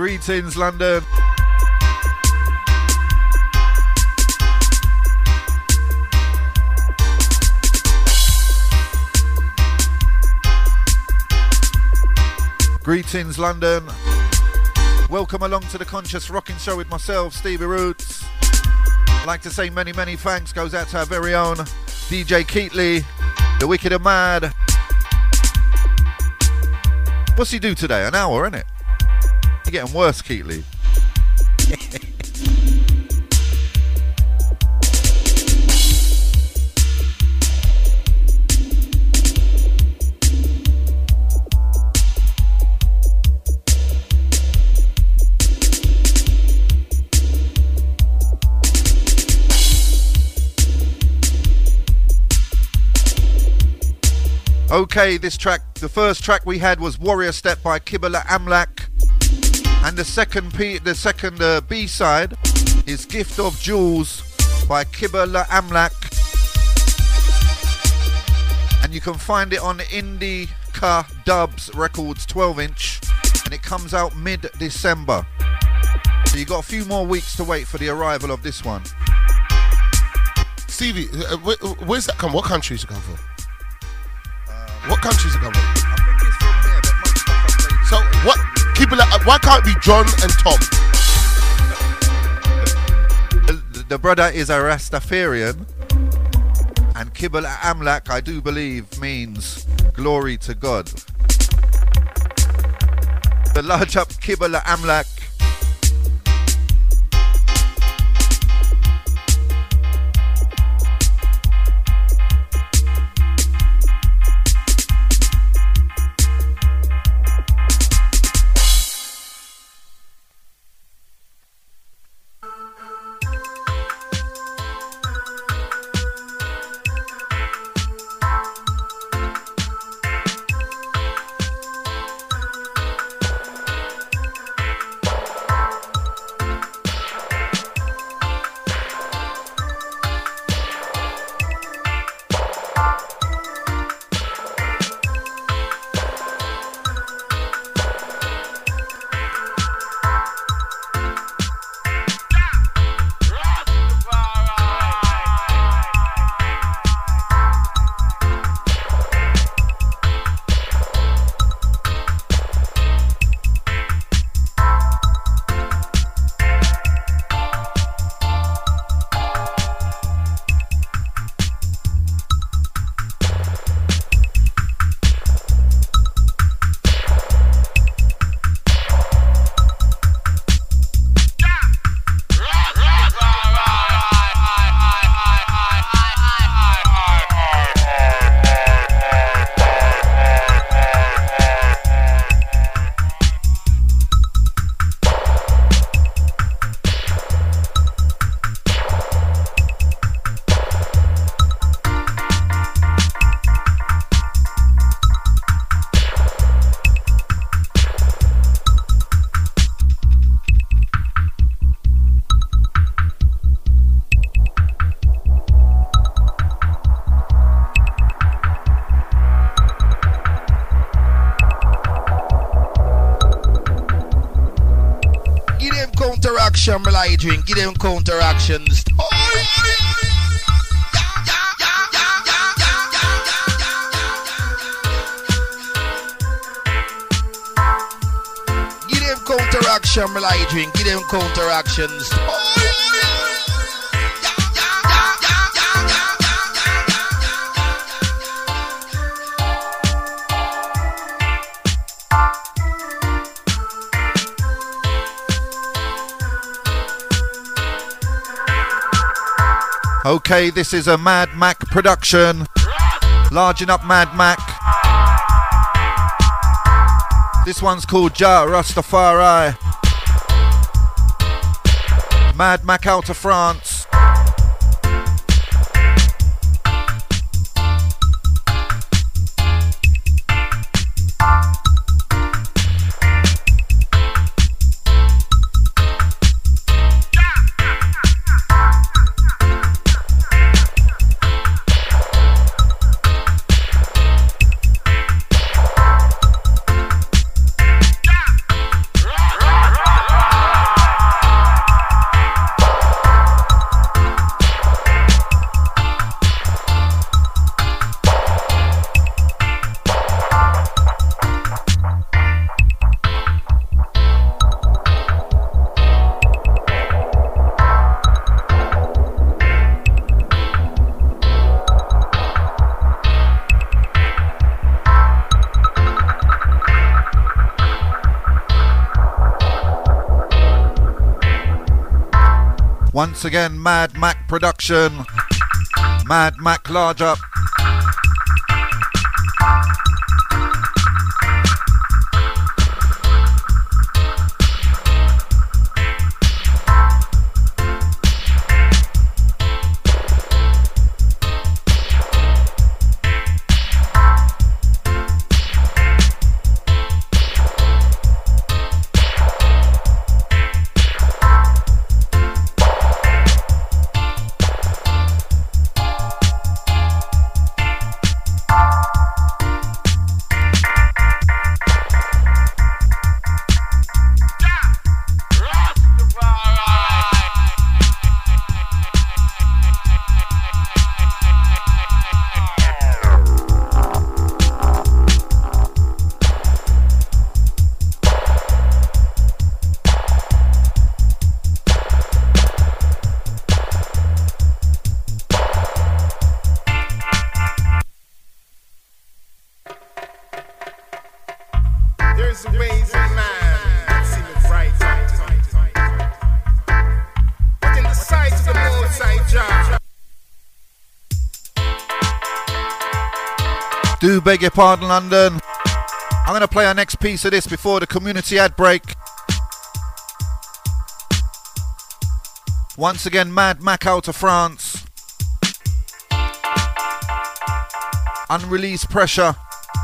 Greetings, London. Greetings, London. Welcome along to the Conscious Rocking Show with myself, Stevie Roots. I'd like to say many, many thanks goes out to our very own DJ Keatley, the Wicked and Mad. What's he do today? An hour, innit? You're getting worse, Keatley. Okay, this track, the first track we had was Warrior Step by Kibble Amlak, and the second B-side is Gift of Jewels by Kibble Amlak, and you can find it on Indica Dubs Records 12-inch, and it comes out mid-December. So you got a few more weeks to wait for the arrival of this one. Stevie, where's that come? What countries it come from? What countries it come from? I think it's from here, but most stuff I played. So what? Why can't it be John and Tom? The brother is a Rastafarian, and Kibble Amlak, I do believe, means glory to God. The large up Kibble Amlak. Drink, give them counteractions. Give them counteraction, my drink, give them counteractions. Okay, this is a Mad Mac production. Larging up Mad Mac. This one's called Ja Rastafari. Mad Mac out of France. Once again, Mad Mac production. Mad Mac large up. Do beg your pardon, London. I'm going to play our next piece of this before the community ad break. Once again, Mad Mac out of France. Unreleased Pressure.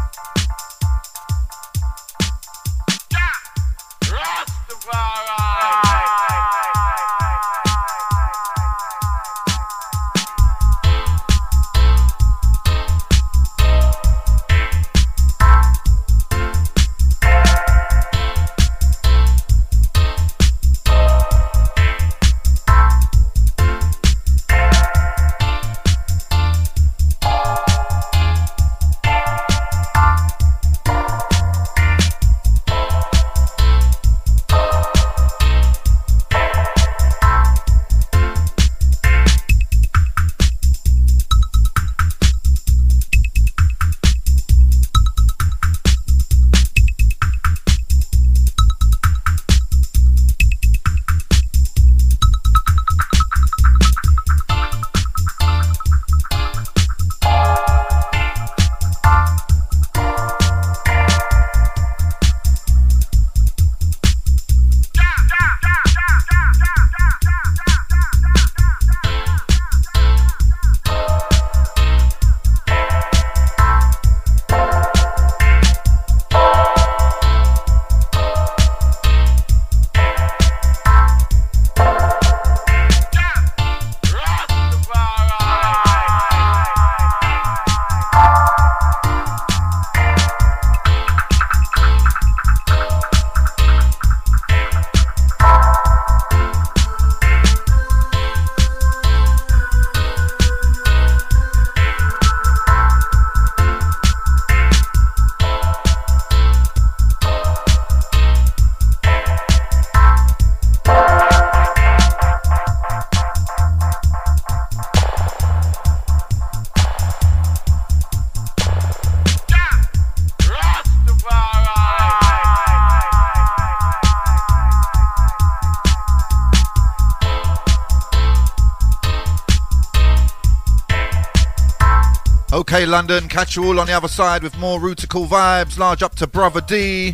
Okay, London, catch you all on the other side with more Rutical vibes. Large up to Brother D.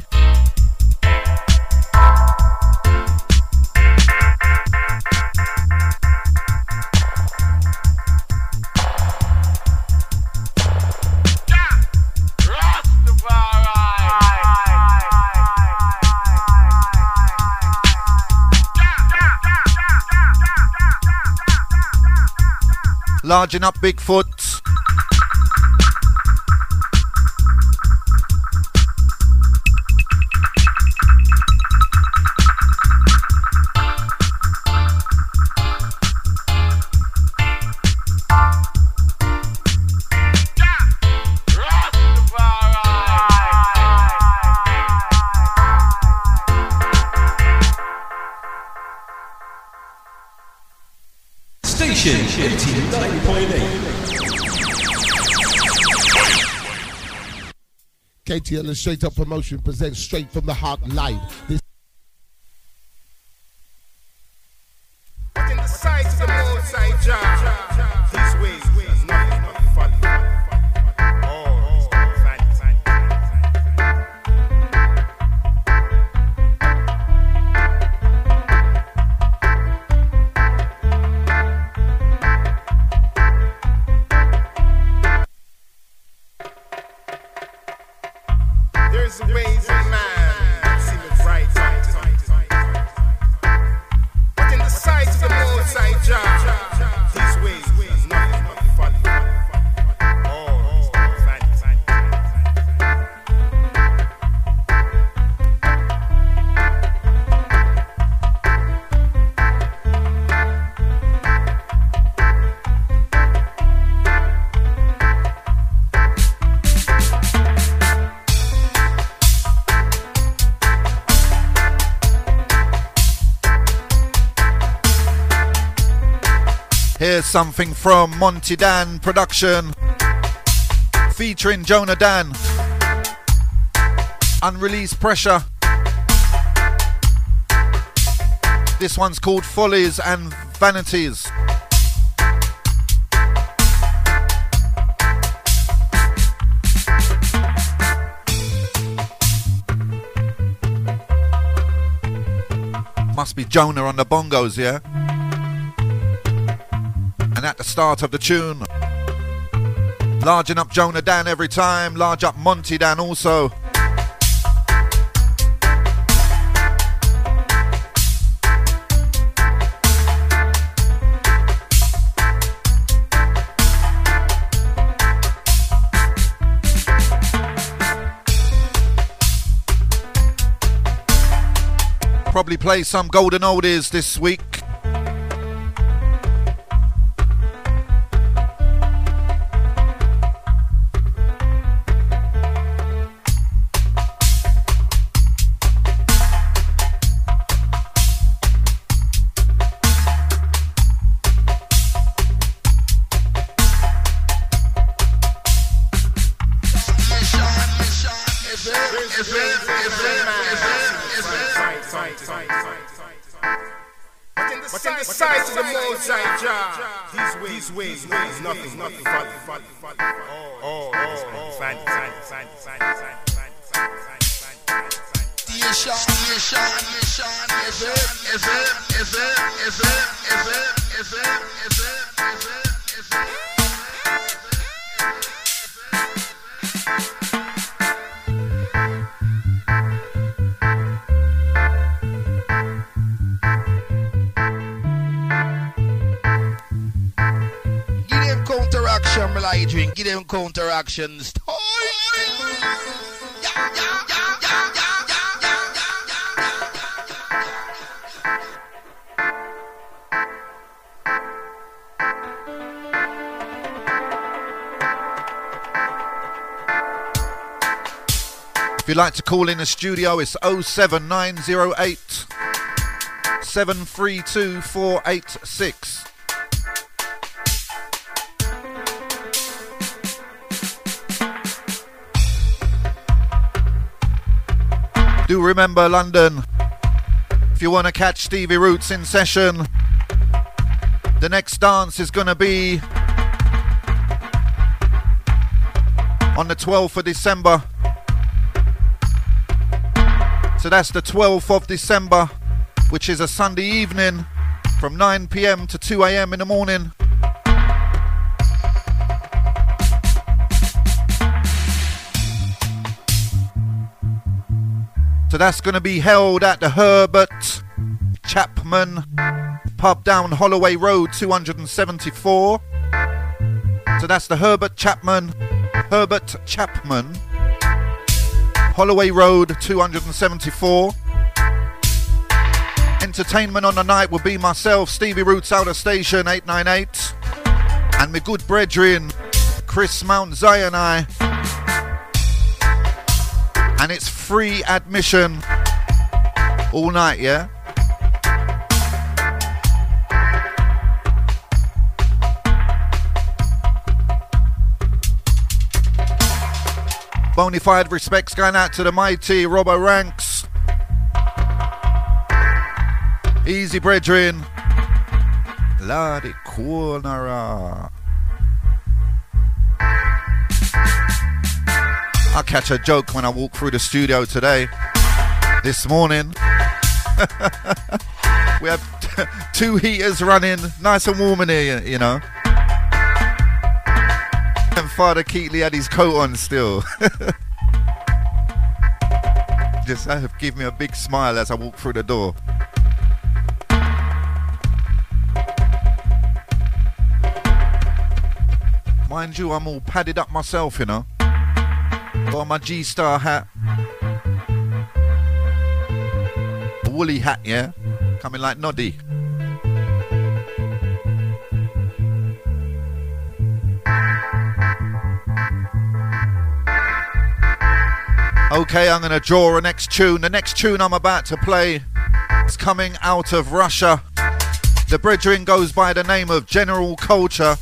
Larging up Bigfoot. Station 89.8. KTL and Straight Up Promotion presents Straight from the Heart live. This ways of man seem right, but in the sight of the Most High Jah, these ways are nothing but folly. All vanity. Here's something from Monty Dan Production featuring Jonah Dan. Unreleased Pressure. This one's called Follies and Vanities. Must be Jonah on the bongos, yeah? And at the start of the tune, largen up Jonah Dan every time, large up Monty Dan also. Probably play some golden oldies this week. These ways is nothing but folly. All vanity. Give them counteractions. If you'd like to call in the studio, it's 07908 732 486. Do remember London, if you want to catch Stevie Roots in session, the next dance is going to be on the 12th of December. So that's the 12th of December, which is a Sunday evening from 9 p.m. to 2 a.m. in the morning. So that's going to be held at the Herbert Chapman pub down Holloway Road 274. So that's the Herbert Chapman, Holloway Road 274. Entertainment on the night will be myself, Stevie Roots Outer Station 898, and my good brethren, Chris Mount Zion I. And it's free admission all night, yeah? Bonafide respects going out to the mighty Robbo Ranks. Easy, brethren. Lordy corner. I'll catch a joke when I walk through the studio today. This morning. We have two heaters running, nice and warm in here, you know. And Father Keatley had his coat on still. Just give me a big smile as I walk through the door. Mind you, I'm all padded up myself, you know. Got my G-Star hat. A woolly hat, yeah? Coming like Noddy. Okay, I'm going to draw a next tune. The next tune I'm about to play is coming out of Russia. The brethren goes by the name of General Culture.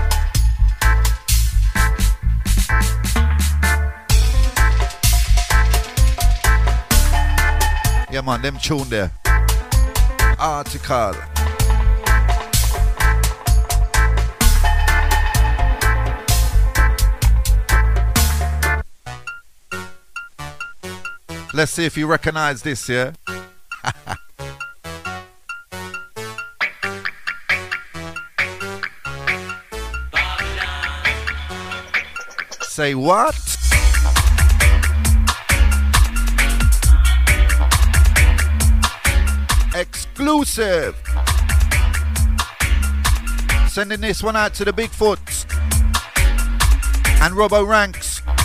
Yeah, man, them tune there. Article. Let's see if you recognize this, yeah? Say what? Exclusive. Sending this one out to the Bigfoots and Robbo Ranks.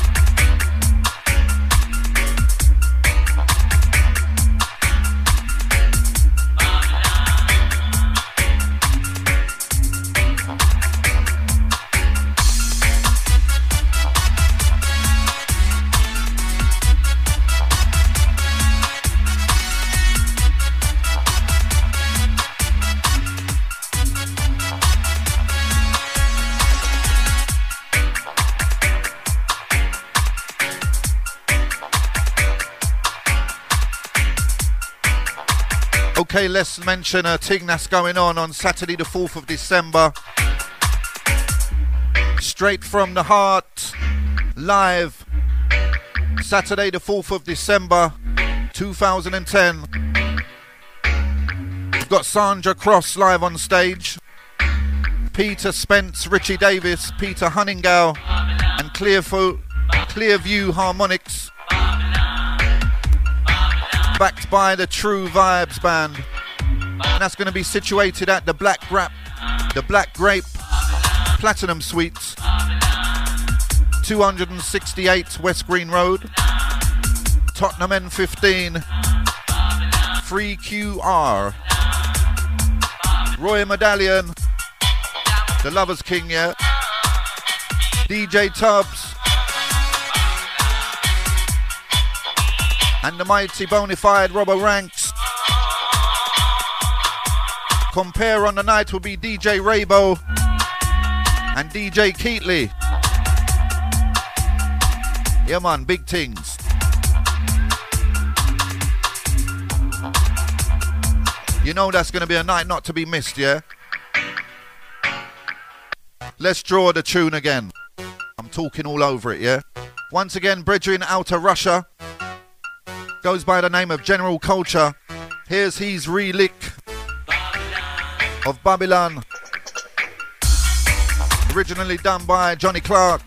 Okay, let's mention a thing that's going on Saturday the 4th of December. Straight from the heart, live. Saturday the 4th of December, 2010. We've got Sandra Cross live on stage. Peter Spence, Richie Davis, Peter Hunningow, and Clearview Harmonics. Backed by the True Vibes Band. And that's going to be situated at the Black Grape Platinum Suites, 268 West Green Road, Tottenham N15, 3QR. Roy Medallion, the Lovers King, yeah? DJ Tubbs, and the mighty bonafide Robbo Ranks. Compare on the night will be DJ Raybo and DJ Keatley. Yeah man, big things. You know that's going to be a night not to be missed, yeah? Let's draw the tune again. I'm talking all over it, yeah? Once again, brethren out of Russia. Goes by the name of General Culture. Here's his relic of Babylon. Originally done by Johnny Clark.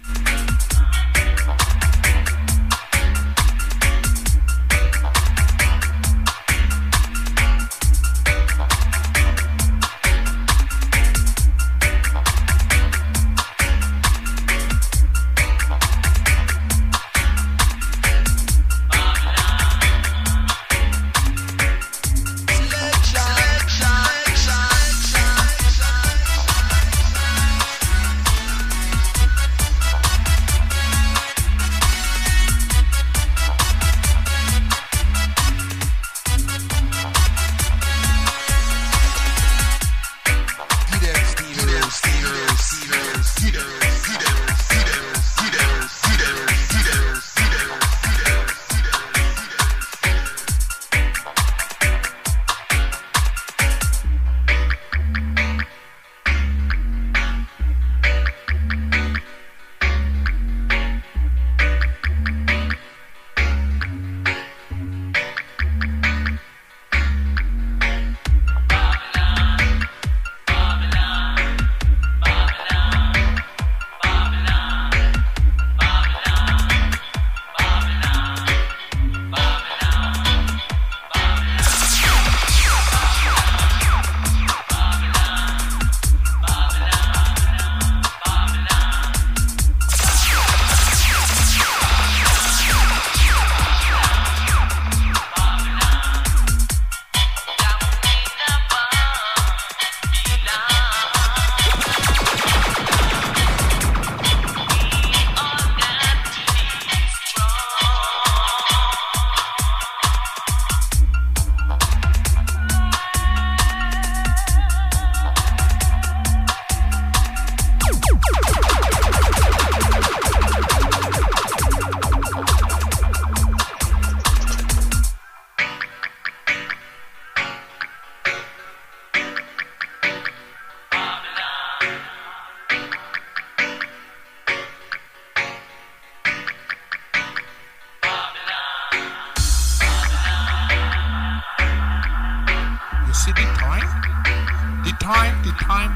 see the time? The time. It's time.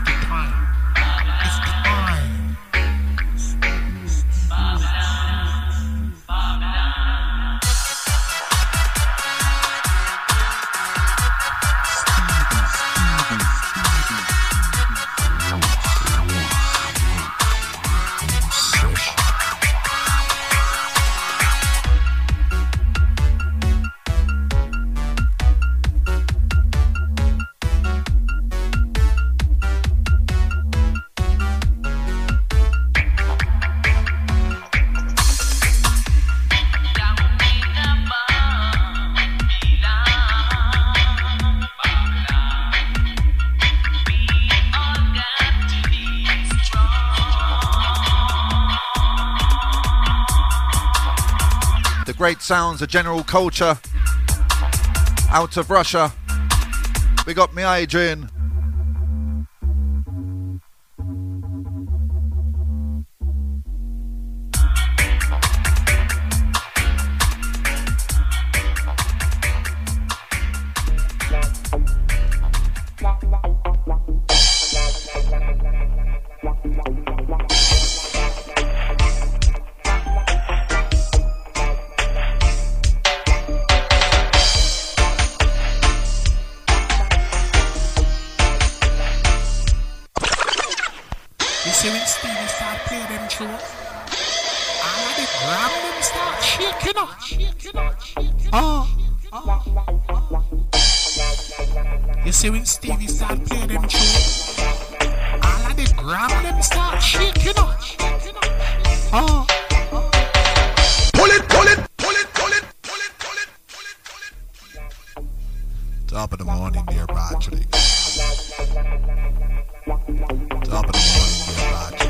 Great sounds of general culture out of Russia. We got me Adrian. You see when Stevie start playing them tunes, all of the gram them start shaking up. Oh. Pull it. Top of the morning, dear Patrick. Top of the morning, dear Patrick.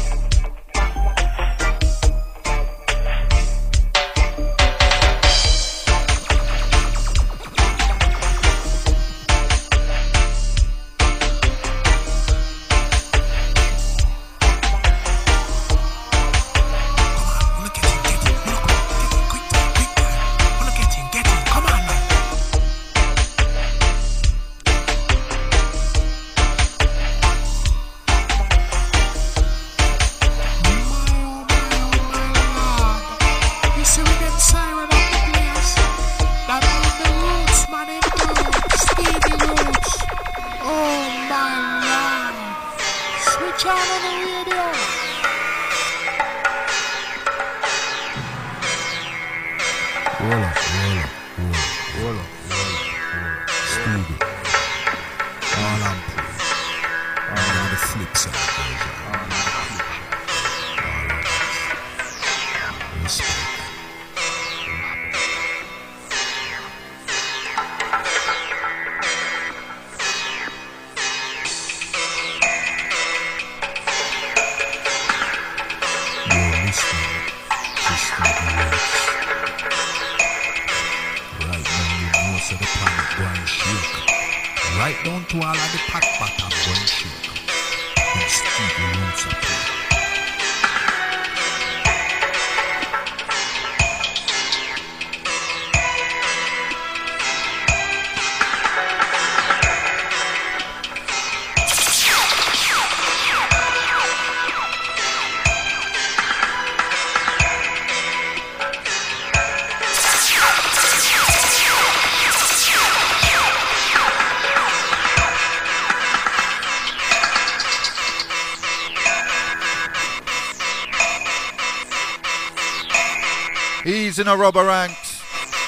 He's in a rubber ranks.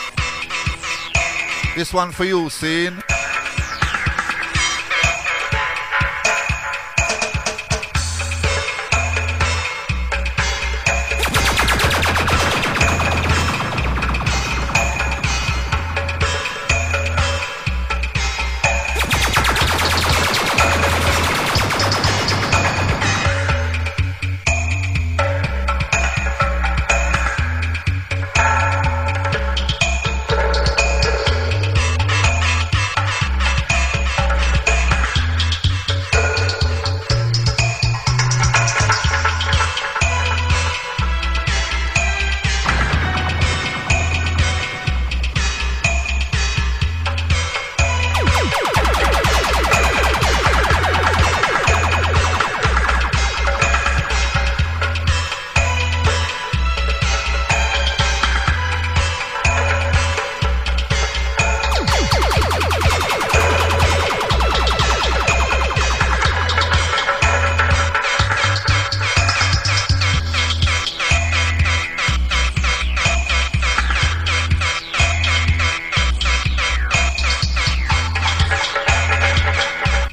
This one for you, Scene.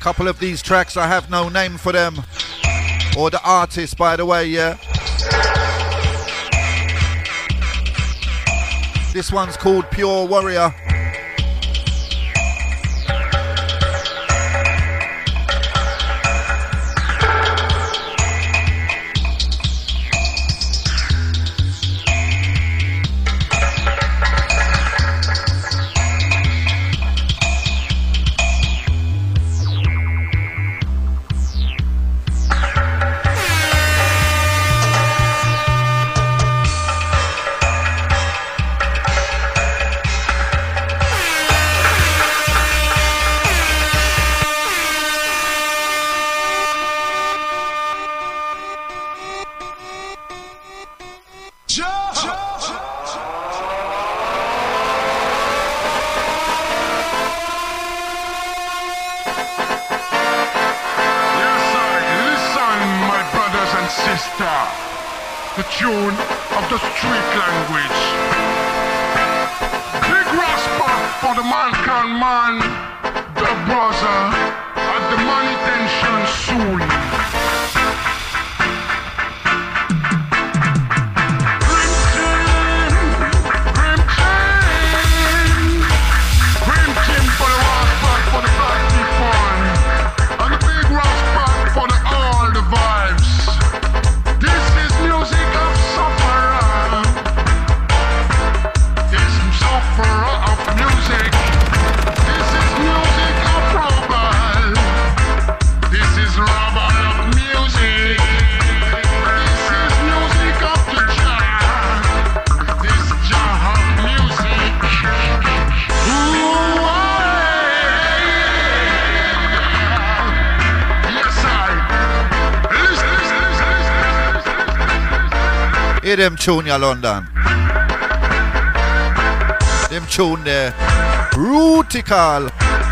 Couple of these tracks, I have no name for them. Or the artist, by the way, yeah. This one's called Pure Warrior. The tune of the street language. Big rasper for the mankind man, the brother, at the money tension soon. Grim Kim for the rasper for the black people, and the big rasper for the all the vibes. This is music of sufferer. This is sufferer of music. This is music of robber. This is robber of music. This is music of the Jah. This Jah of music. Ooh, yes, I. Listen. Hear them tune, ya London. Them tune there. Rutical.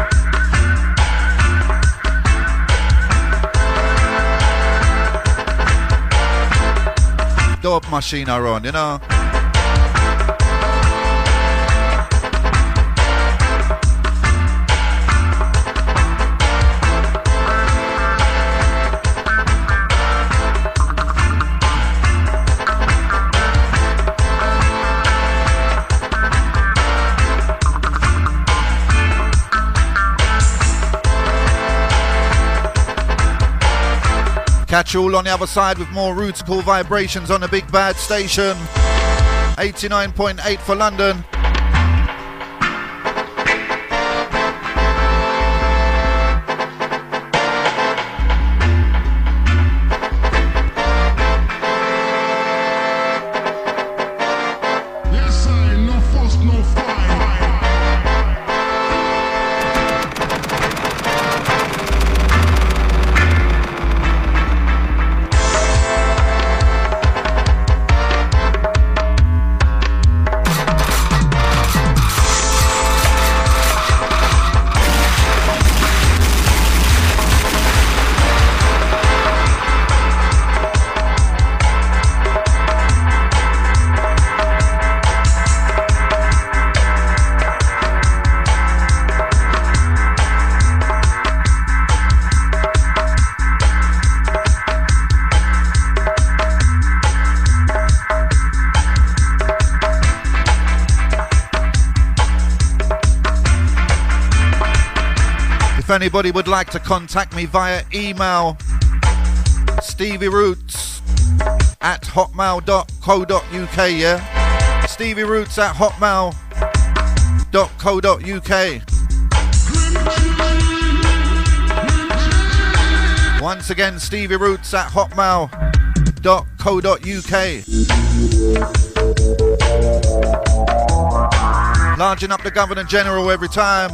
Dope machine around, you know. Catch you all on the other side with more Rootical vibrations on the Big Bad Station. 89.8 for London. Yes, I. No fuss, no fight. If anybody would like to contact me via email, stevieroots@hotmail.co.uk, yeah? stevieroots@hotmail.co.uk. Once again, stevieroots@hotmail.co.uk. Larging up the Governor General every time.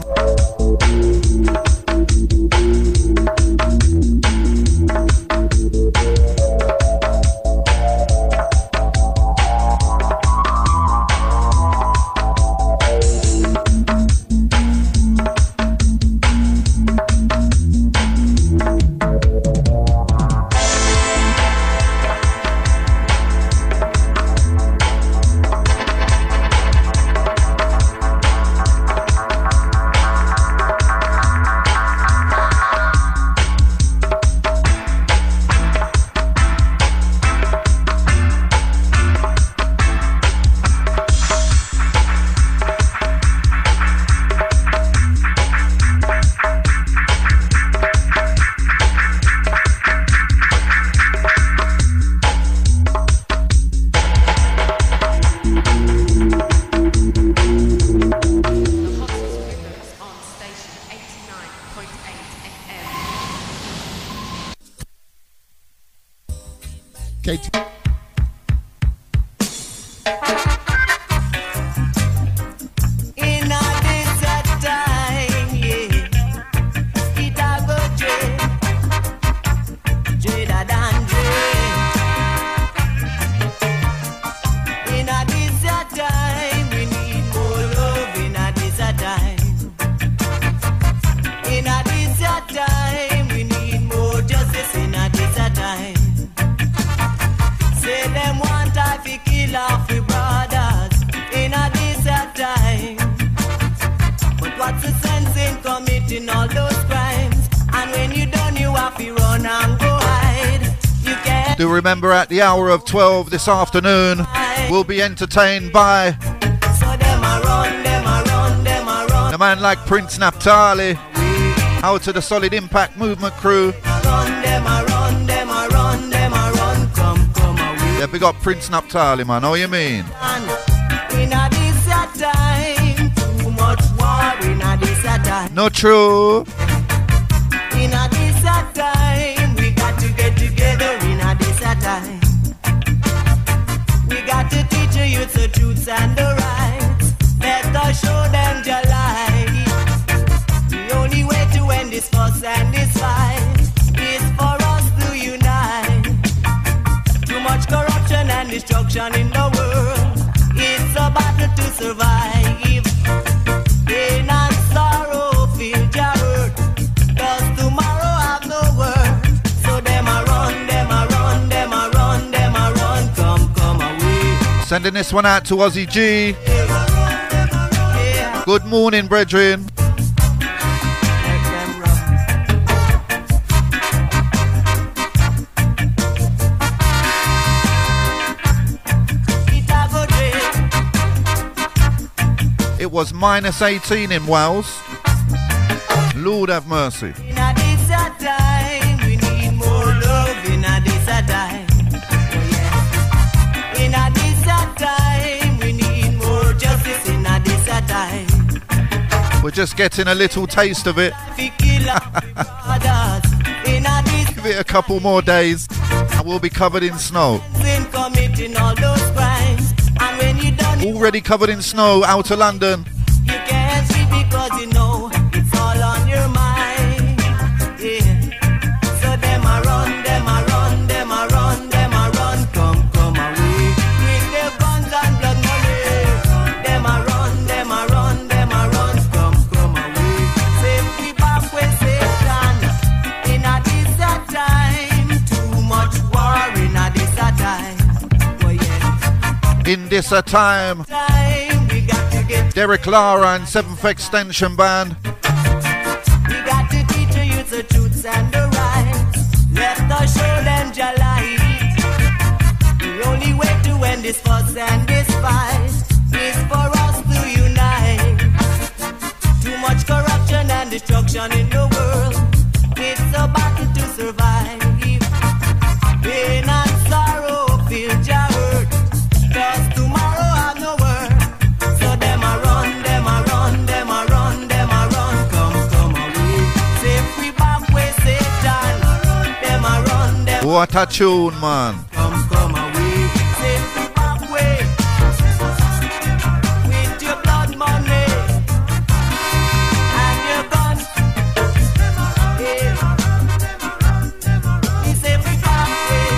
KT. What's the sense in committing all those crimes? And when you done, you have to run and go hide. You can't. Do remember at the hour of 12 this afternoon, we'll be entertained by So them a run, them a run, them a run. a man like Prince Naphtali, out to the Solid Impact Movement crew. Run, them a run, them a run, them a run. Come away. Yeah, big up Prince Naphtali, man. Know what you mean? In a this time, too much war in a this time. No true. In a this time, we got to get together in a this time. We got to teach the youth the truths and the rights. Let us show them the light. The only way to end this fuss and this fight is for us to unite. Too much corruption and destruction in the world. It's a battle to survive. Pain and sorrow feel your hurt. 'Cause tomorrow have no word. So them a run, them a run, them a run, them a run. Come away. Sending this one out to Ozzy G. Yeah. Good morning, brethren. Let them run. It a go dream. It was minus 18 in Wales. Lord have mercy. In a this time, we need more love. In a this time, oh yeah. In a this time, we need more justice. In a this time, We're just getting a little taste of it. we kill others. In a this Give it a couple more days and we'll be covered in snow. in committing all those crimes, and when you done, Already covered in snow out of London. you can't sleep because you know it's all on your mind. Yeah. So them a run, them a run, them a run, them a run. Come away with their guns and blood money. Them a run, them a run, them a run. Come away. Safety back with Satan. In a this time, too much war in a this time. Oh yeah. In this time, Time we got to get. Derek Lara and 7th Extension Band. We got to teach the youth the truths and the rights. Let us show them your light. The only way to end this fuss and this fight is for us to unite. Too much corruption and destruction in the world. It's a battle to survive. Pain and sorrow feel your hurt. 'Cause tomorrow have no word. So them a run, them a run, them a run, them a run. Come away. Safe we back with Satan. Them a run, them What a tune, man. come away. Safe we back with your blood money and your guns. Yeah. We safe we back with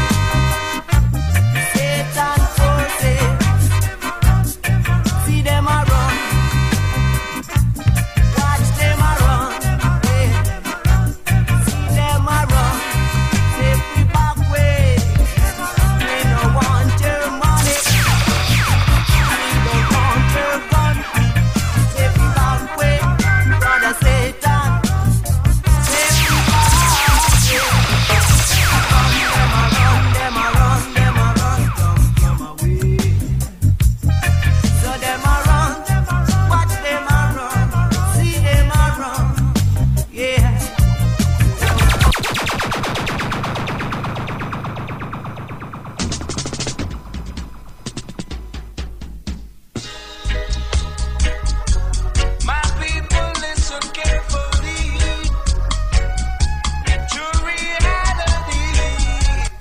Satan forces. See them a run. Watch them a run. Yeah. See them a run. Safe we back with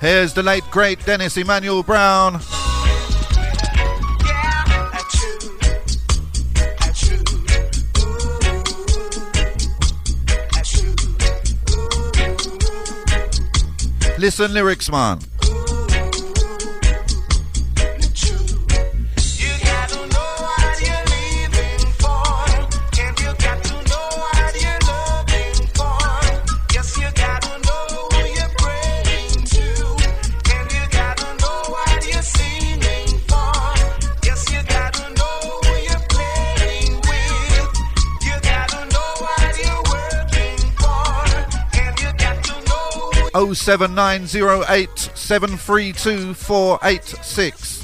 Here's the late great Dennis Emmanuel Brown. Listen lyrics, man. Oh 07908 732 486.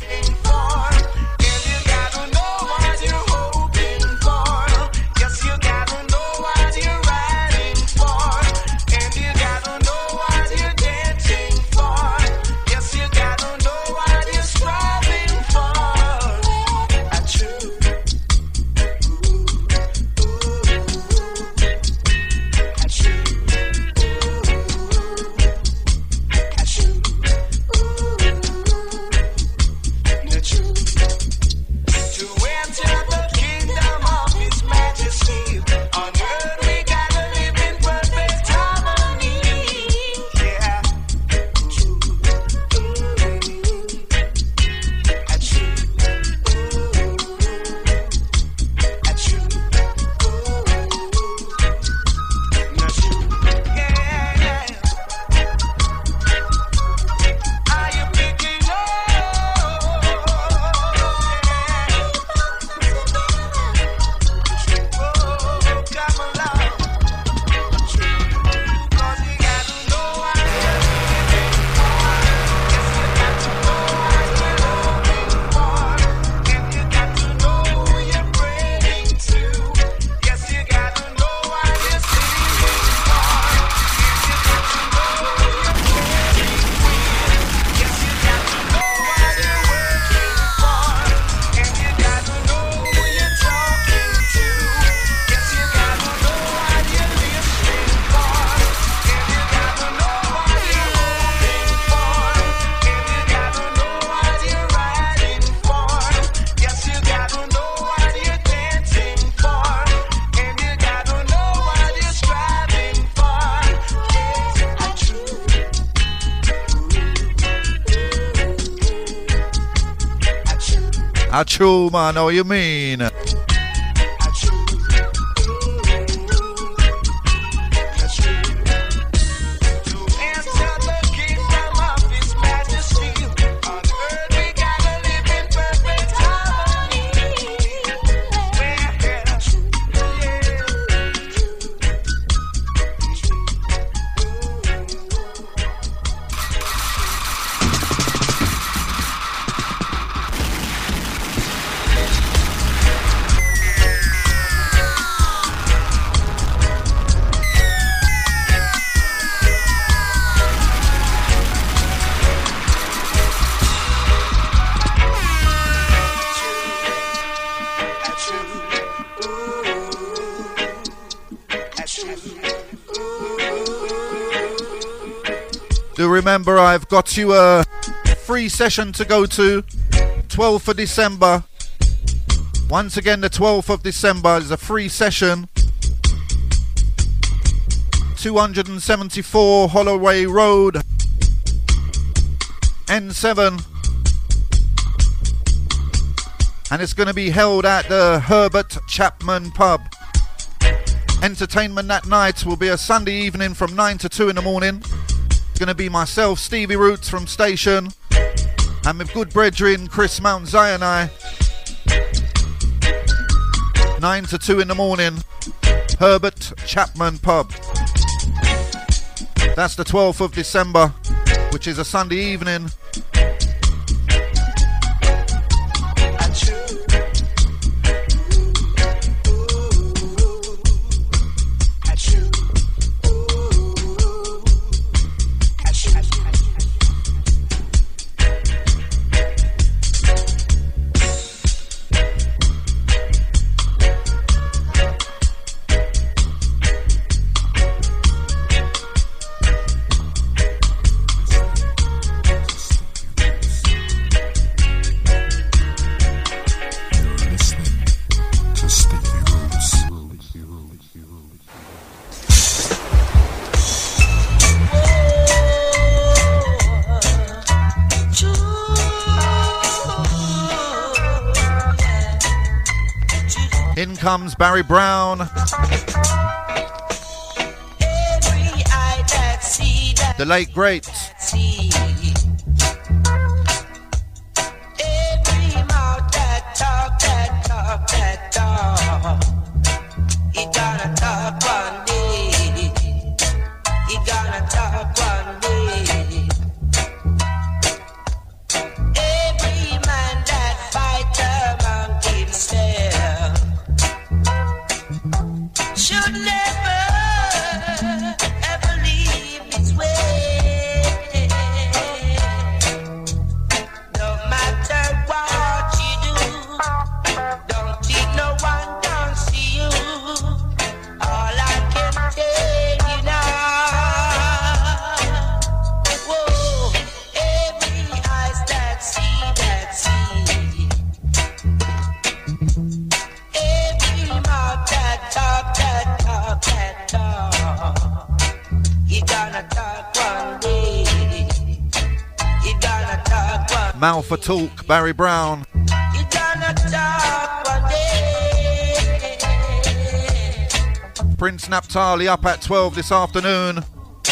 Achoo, man, know what you mean? Do remember I've got you a free session to go to, 12th of December. Once again, the 12th of December is a free session. 274 Holloway Road, N7. And it's going to be held at the Herbert Chapman Pub. Entertainment that night will be a Sunday evening from 9 to 2 in the morning. It's going to be myself, Stevie Roots from Station, and my good brethren, Chris Mount Zion. 9 to 2 in the morning, Herbert Chapman Pub. That's the 12th of December, which is a Sunday evening. In comes Barry Brown. The late great. Mouth for talk, Barry Brown. Prince Naphtali up at 12 this afternoon.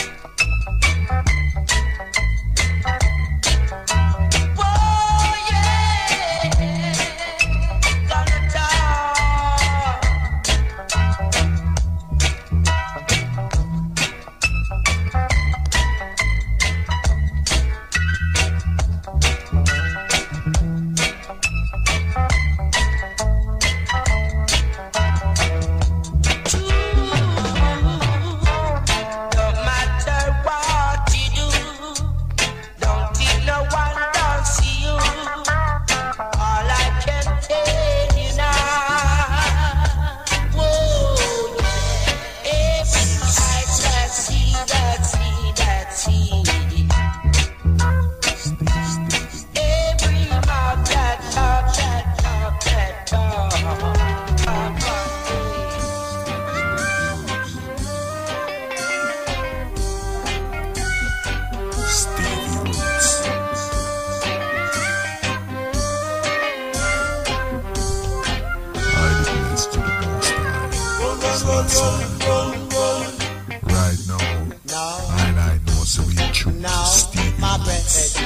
Right now, and I know so we choose Stevie Roots.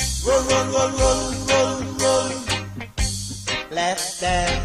Run. Let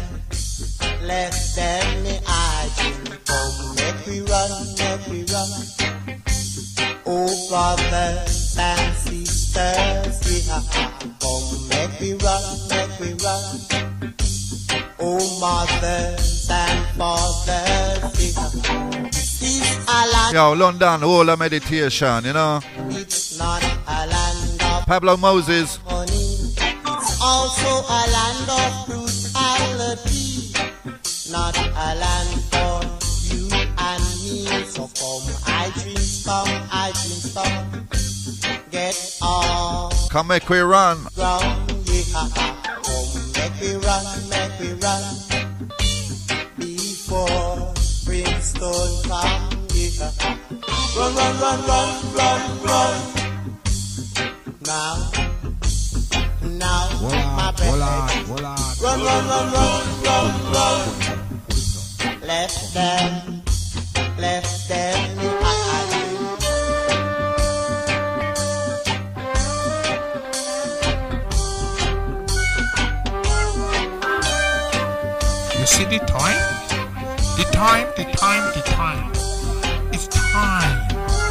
them, me I come, make we run. Oh, brothers and sisters, yeah, come, make we run. Oh, mothers and fathers, yeah. Yo, London, all a meditation, you know. It's not a land of Pablo Moses. money. It's also a land of brutality. Not a land for you and me. So come, I drink some. Get off Come make we run. ground, yeah. Come, make we run. Before Princeton come, yeah. Run. Now, my baby. Run. Left them, You see the time? The time. It's time.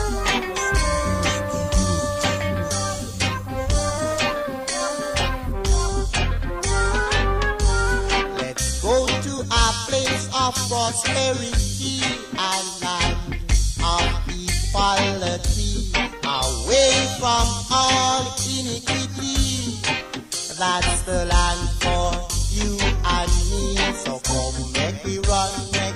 Let's go to a place of prosperity and land of equality, away from all iniquity. That's the land for you and me. So come, make we run.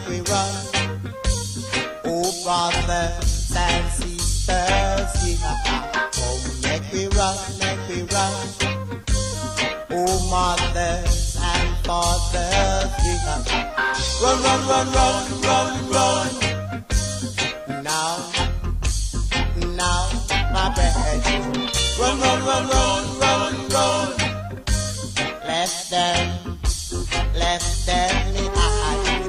Oh, brothers and sisters, yeah. Come, make we run. Oh, mothers and fathers, yeah. Run. Now, my baby. Run. Left them, me I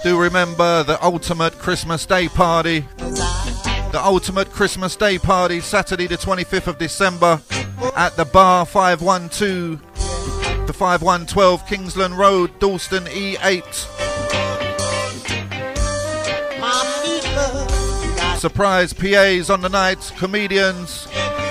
Do remember the ultimate Christmas Day party. The ultimate Christmas Day party, Saturday the 25th of December at the Bar 512 to 5112 Kingsland Road, Dalston E8. Surprise PAs on the night, comedians,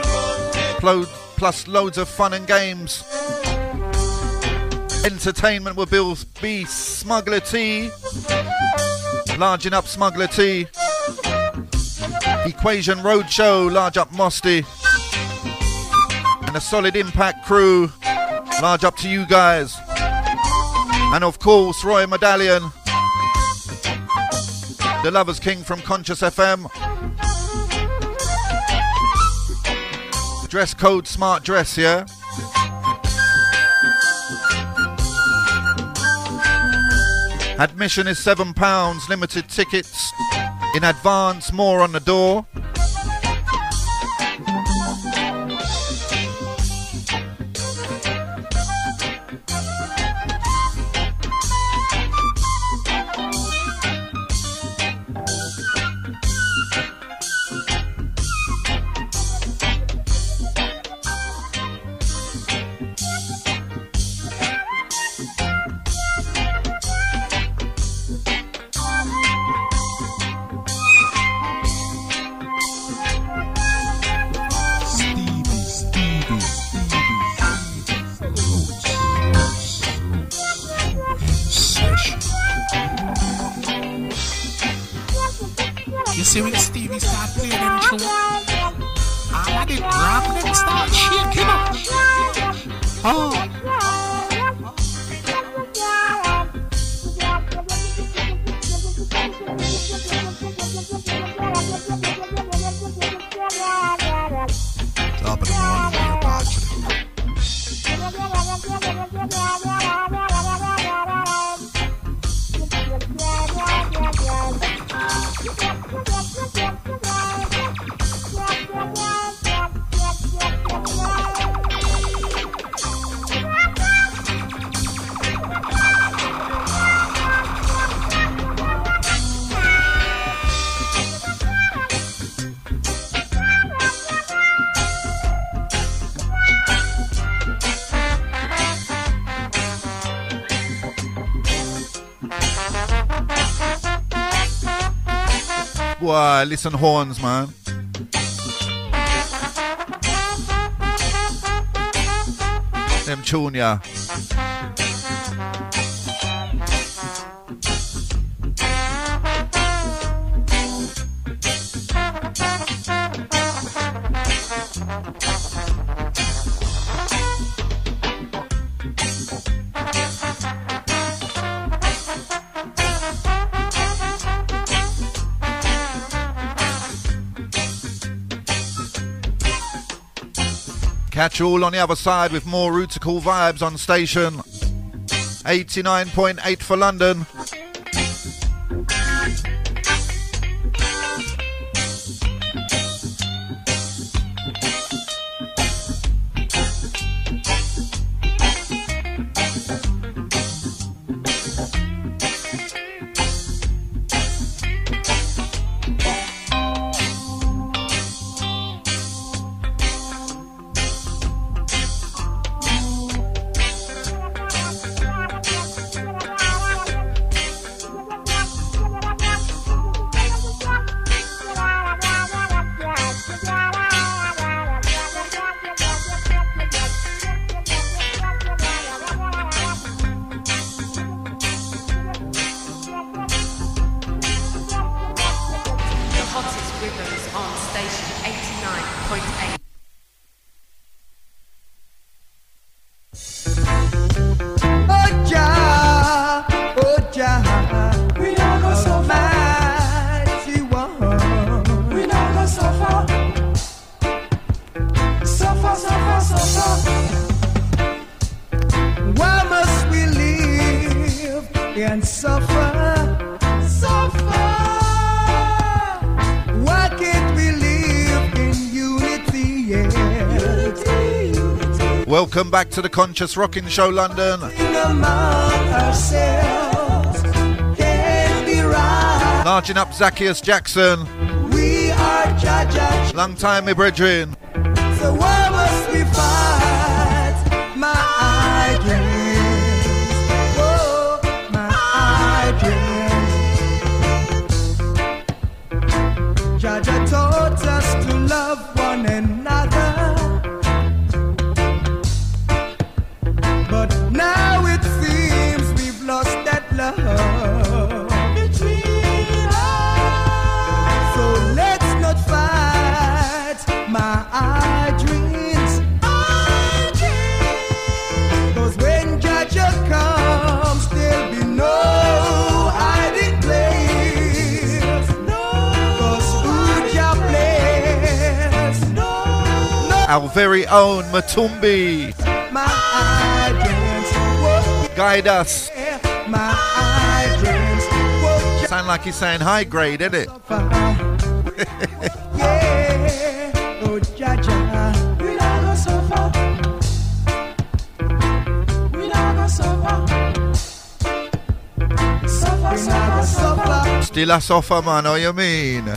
plus loads of fun and games. Entertainment will be Smuggler T, Larging Up Smuggler T, Equation Roadshow, Large Up Mosty, and a Solid Impact crew, large up to you guys. And of course, Roy Medallion, the Lovers King from Conscious FM. Dress code smart dress, yeah? Admission is £7, limited tickets in advance, more on the door. See when Stevie start playing them tune, all of the drum them start shaking up. Oh. Top of the morning, we're watching. Boy, listen horns, man. Them tune ya. Catch you all on the other side with more Rootical vibes on station 89.8 for London. Welcome back to the Conscious Rocking Show, London. Larging up Zacchaeus Jackson. We are Jaja. Long time, me brethren. So why must we fight? My dreams. Oh, my dreams. Jaja taught us to love one another. But now it seems we've lost that love between us. So let's not fight my dreams. Cause when Jaja comes, there'll be no hiding place. Cause Uja plays. Our very own Matumbi. My dreams. Guide us. My dreams. Sound like he's saying high grade, innit? Yeah, oh Jaja, we not gonna suffer. We not gonna suffer. Suffer, suffer, suffer. Still a suffer, man, how you mean?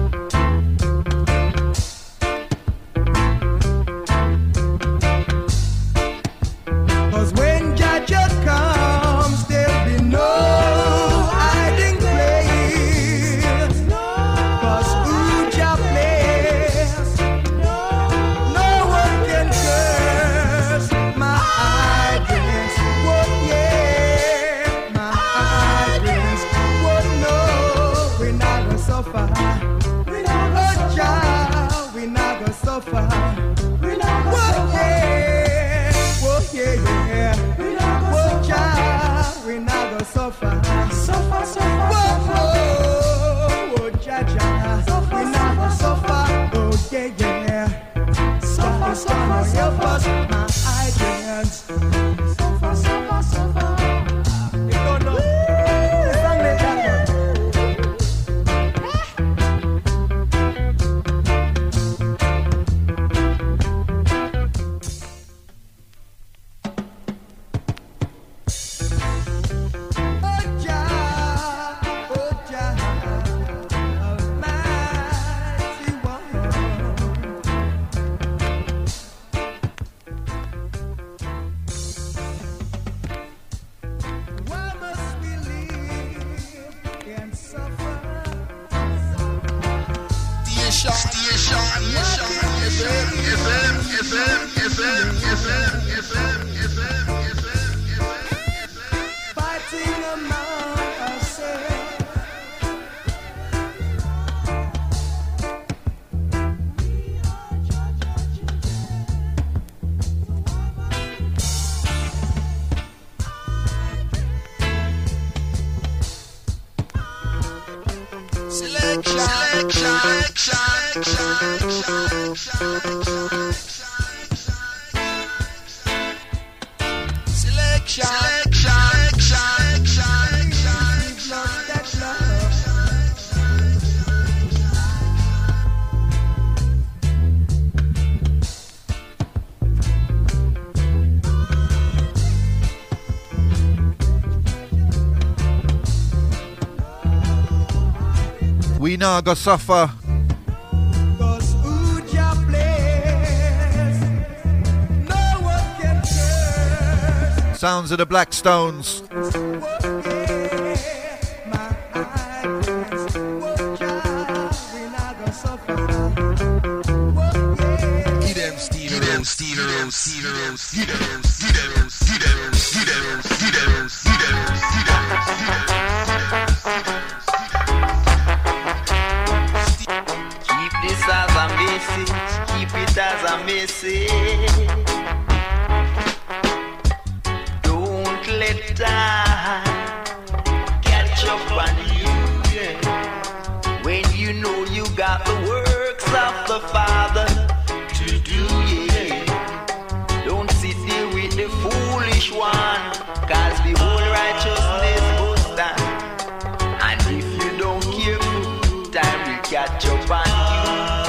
Cause when Jaja comes, there'll be no hiding place. Cause Uja plays. No one can curse my dreams. What, yeah, my dreams. What, no, we not gonna suffer. We not gonna suffer. We not gonna suffer. We not gonna suffer. Yeah, yeah. Whoa, child, we not gonna suffer. Suffer, suffer, whoa, whoa, Jaja, we not gonna suffer. Oh, yeah, yeah. Suffer, suffer, help us, my ideas. Suffer, suffer, suffer. You don't know. It's only Jaja. Fighting among ourselves. We not gonna suffer. Cause Uja plays. No one can curse. Sounds of the Blackstones. Keep this as a message, keep it as a message. Don't let time catch up on you, yeah. When you know you got the works of the Father to do, yeah. Don't sit there with the foolish one, cause the whole righteousness will stand. And if you don't care, time will catch up on you.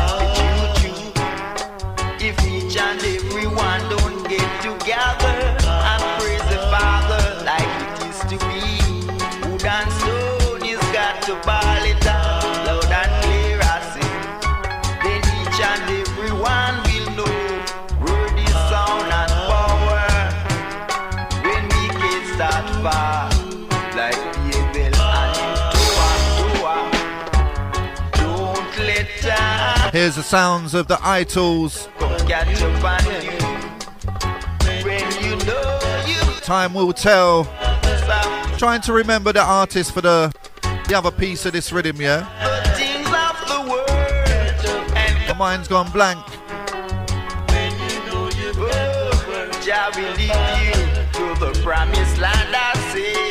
If each and everyone don't get together and praise the Father like it is to be, wood and stone is got to ball it out loud and clear as it. Then each and everyone will know word is sound and power. When we can start far, like Abel and Toa. Don't let time Here's the sounds of the Idols. catch up on you. When you know you Time will tell. stop Trying to remember the artist for the other piece of this rhythm, yeah? the things of the world and My mind's gone blank. Jah will lead you to the promised land, I say.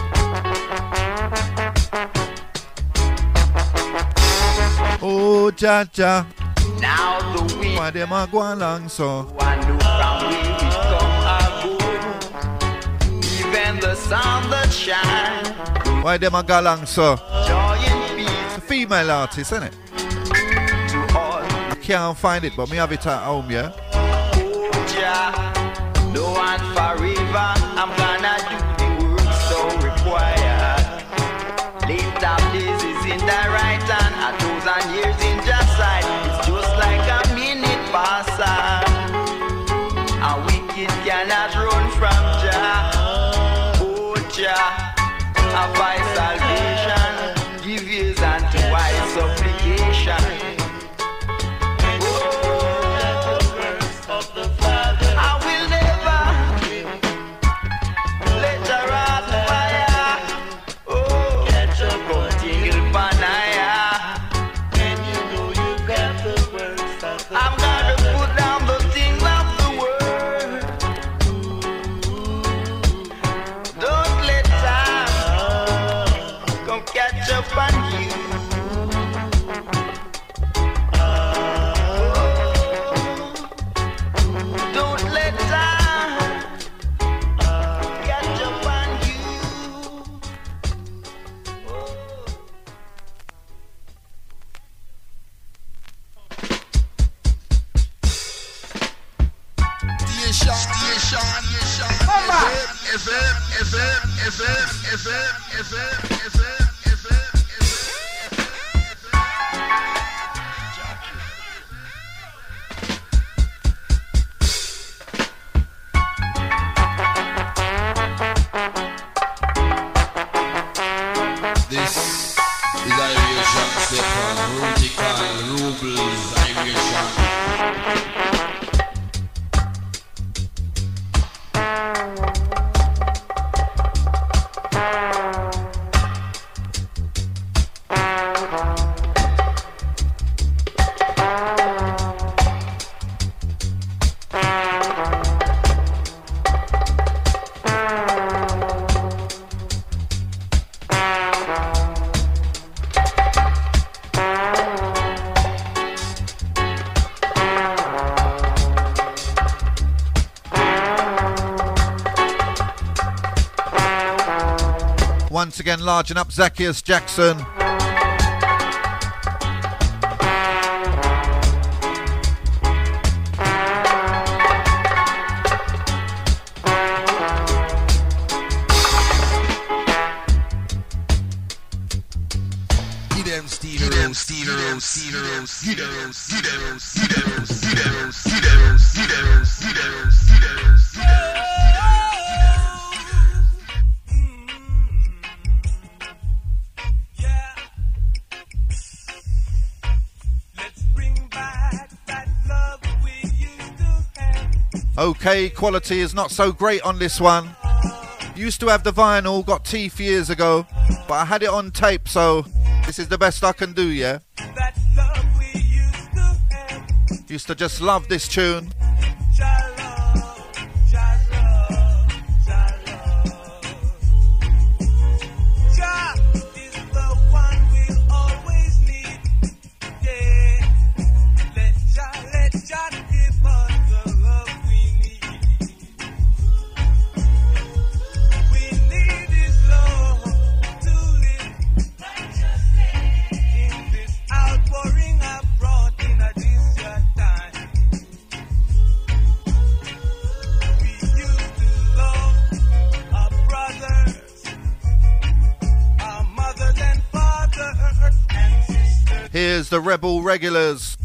Oh, Jaja, Now the wind why them a go along so? one look from where it come and go. Even the sun that shine, Why them a go along so? joy and peace It's a female artist, isn't it? to all. Can't find it, but me have it at home, yeah? Oh Jah, no one forever. I'm gonna do the work so required. Late of days is in the right hand, 1,000 years in just side. It's just like a minute passer. A wicked cannot run from Jah. Oh Jah, a by salvation, give ears unto wise supplication. I will never let her out fire. Oh, catch up on Tingle Panaya. And you know you got the words of the I'm gonna put down the things of the world. Don't let time come catch up on you. Don't let time catch up on you. This is Irish Stefan, Rutical, Rubles, Irish. Once again, larging up Zacchaeus Jackson. Okay, quality is not so great on this one. Used to have the vinyl, got teeth years ago, but I had it on tape, so this is the best I can do, yeah? Used to just love this tune. Here's the Rebel Regulars.